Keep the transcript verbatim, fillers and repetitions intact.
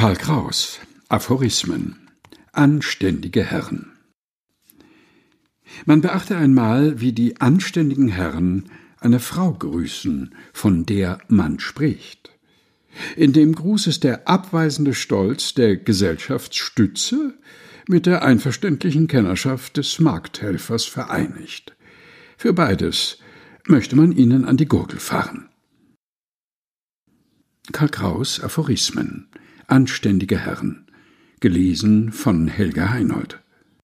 Karl Kraus, Aphorismen. Anständige Herren. Man beachte einmal, wie die anständigen Herren eine Frau grüßen, von der man spricht. In dem Gruß ist der abweisende Stolz der Gesellschaftsstütze mit der einverständlichen Kennerschaft des Markthelfers vereinigt. Für beides möchte man ihnen an die Gurgel fahren. Karl Kraus, Aphorismen. Anständige Herren. Gelesen von Helga Heinold.